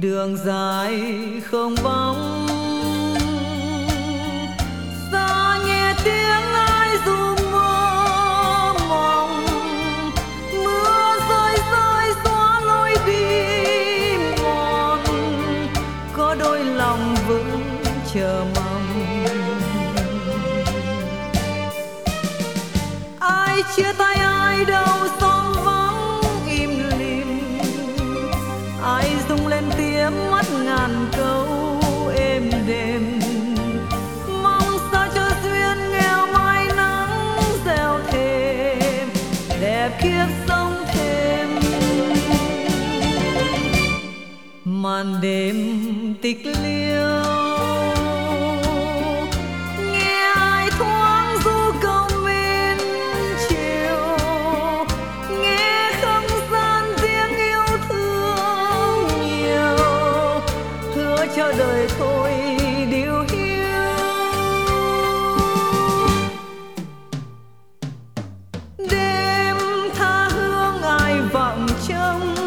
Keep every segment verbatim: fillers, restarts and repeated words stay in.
đường dài không bóng, xa nghe tiếng ai ru mơ mộng, mưa rơi rơi xóa lối đi mòn, có đôi lòng vẫn chờ mong. Ai chia tay ai đâu xóm vắng im lìm, ai rung lên tiếng mắt ngàn câu êm đềm, mong sao cho duyên nghèo mai nắng gieo thêm đẹp kiếp sống thêm. Màn đêm tịch liêu nghe ai thoáng ru câu bên chiều, nghe không gian tiếng yêu thương nhiều, hứa cho đời thôi điều hiu. Đêm tha hương ai vọng trông,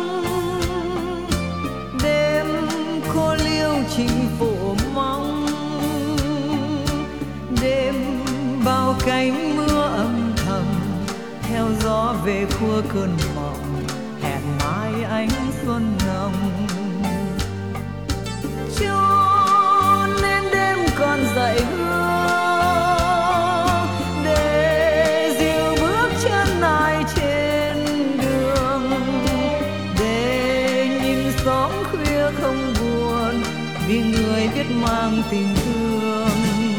đêm cô liêu trình phủ mong, đêm bao cánh mưa âm thầm theo gió về khua cơn mộng, hẹn mai ánh xuân nồng. Cho nên đêm còn dậy hương để dìu bước chân ai trên đường, để nhìn xóm khuya không buồn vì người biết mang tình thương.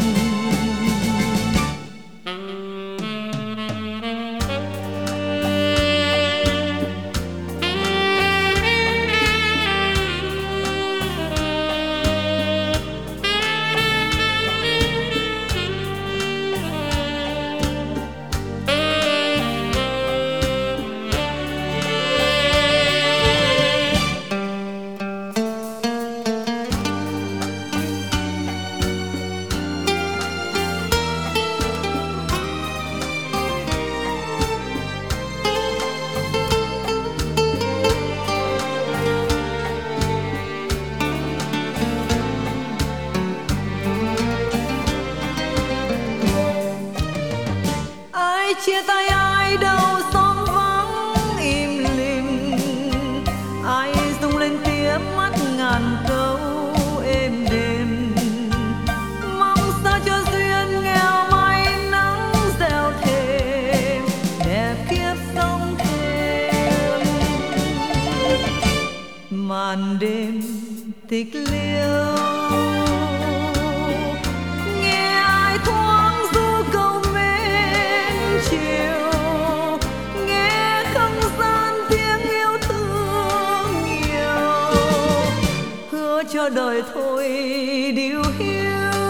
Ai chia tay ai đâu xóm vắng im lìm, ai rung lên tiếng mắt ngàn câu êm đềm, mong sao cho duyên nghèo mai nắng gieo thêm đẹp kiếp sống thêm. Màn đêm tịch liêu nghe ai thoáng ru câu mến chiều, nghe không gian tiếng yêu thương nhiều, hứa cho đời thôi điều hiu.